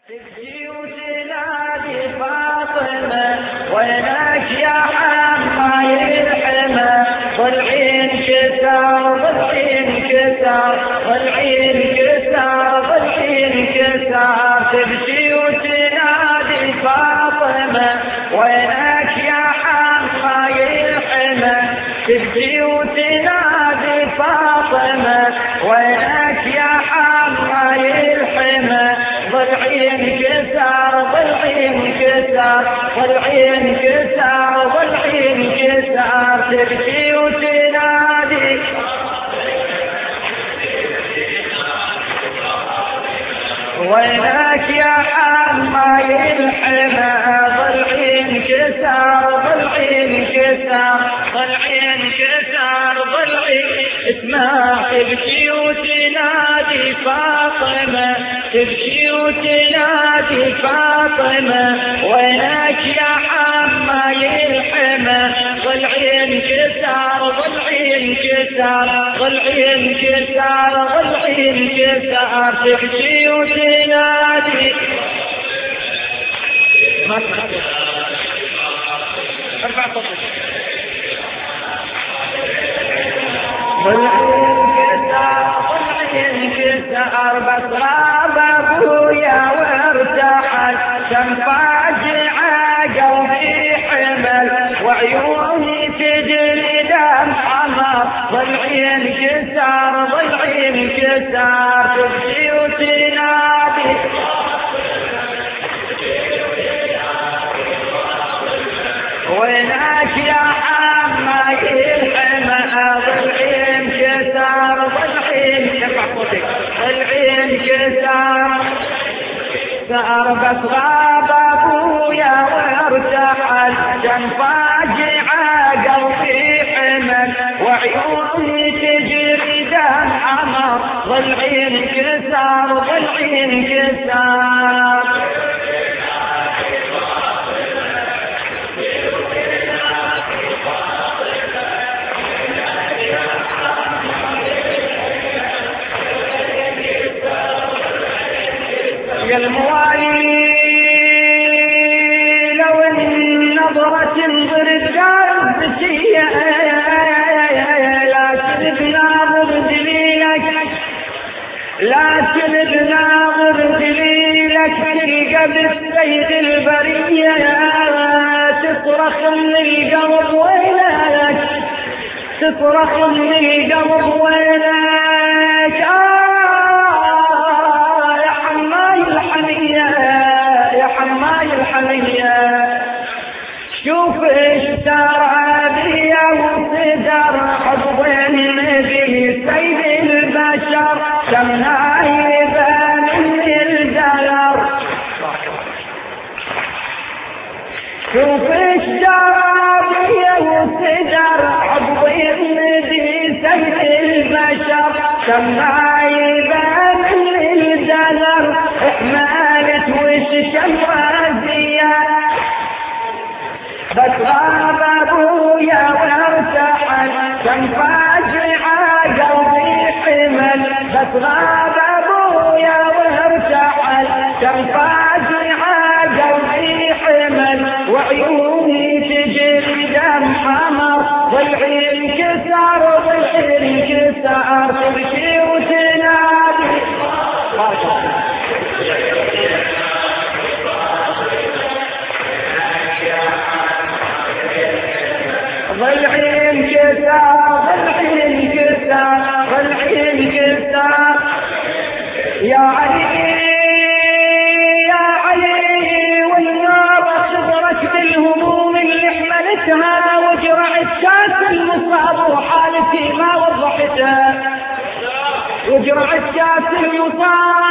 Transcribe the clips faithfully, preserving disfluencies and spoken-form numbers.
تنادي فاطمة وينك يا حماي الحمى ضلعي انكسر ضلعي انكسر ضلعي انكسر ضلعي انكسر تبكي وتنادي فاطمة وينك يا حماي الحمى تبكي وتنادي فاطمة وينك يا حماي الحمى ضلعي انكسر ضلعي انكسر ضلعي انكسر ضلعي انكسر تبكي وتنادي وينك يا حماي الحمى ضلعي انكسر ضلعي انكسر ضلعي انكسر ضلعي اسمع تبكي وتنادي فاطمة تبكي وتنادي فاطمة وينك يا حماي الحمى ضلعي انكسر ضلعي انكسر ضلعي انكسر ضلعي انكسر تبكي وتنادي ما ارفع صوتك ضلعي انكسر ضلعي انكسر بس غاب ابويا وارتحل كم فاجعة قلبي حمل وعيوني تجري دم حمر ضلعي انكسر ضلعي انكسر تبكي وتنادي وينك يا حماي الحمى ضلعي انكسر ضلعي انكسر ضلعي انكسر صار بس غاب ابويا وارتحل كان فاجعة قلبي حمل وعيوني تجري دم حمر ضلعي انكسر ضلعي انكسر يا الموالي لو النظرة تنظر الدار بسيئة لكن بناظر دليلك لكن بناظر دليلك تلقى بالسيد البرية تصرخ من القلب وينك تصرخ من القلب وينك يا حماي الحمية شوف اشترى بيا وصدر حب النبي سيد البشر كم نايبة من الدلر شوف اشترى بيا وصدر حب النبي سيد البشر كم نايبة من الدلر احمالت وش شوازية بس غاب ابويا وارتحل كم فاجعة قلبي حمل بس غاب ابويا وارتحل كم فاجعة قلبي حمل وعيوني تجري دم حمر ضلعي انكسر ضلعي انكسر تبكي وتنادي ضلعي انكسر ضلعي انكسر ضلعي انكسر يا علي يا علي والنار صدرك بالهموم اللي حملتها وجرعت كاس المصاب وحالتي ما وضحتها وجرعت كاس المصاب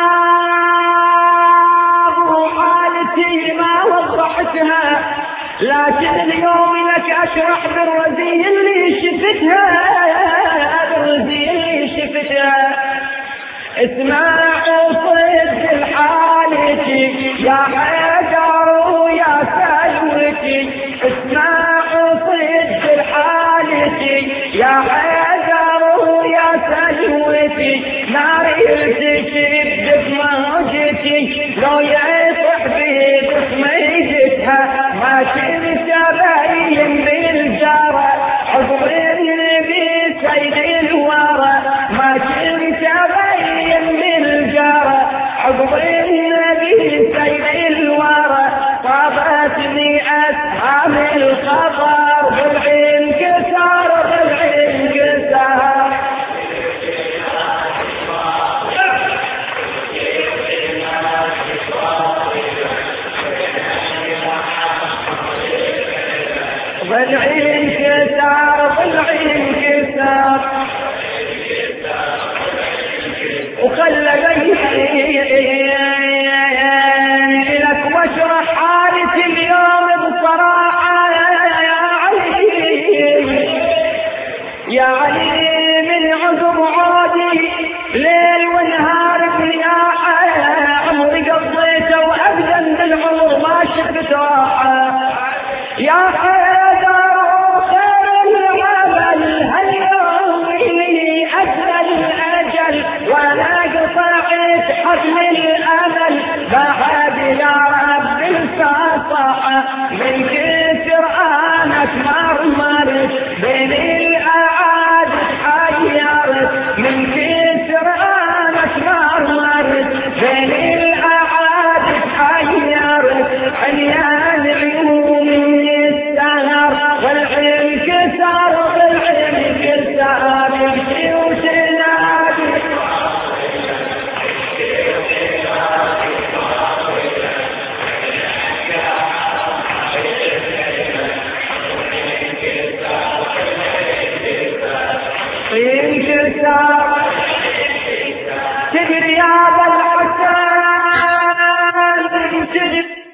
وحالتي ما وضحتها لكن اليوم لك اشرح بالرزي اللي شفتها بالرزي اللي شفتها اسمع وصد الحالتي يا حيدر ويا سلوتي اسمع وصد الحالتي يا حيدر ويا سلوتي ناري تشد بموجتي لو يا بعد يا رب الفصحى من كثر انا تمرمرت بين الاعاد تحيرت من كثر انا تمرمرت بين الاعاد تحيرت عيان عيوني السهر والعين كسر والعين كسر يمشي وتنادي انكسر تدري يا ابا الحسن تدري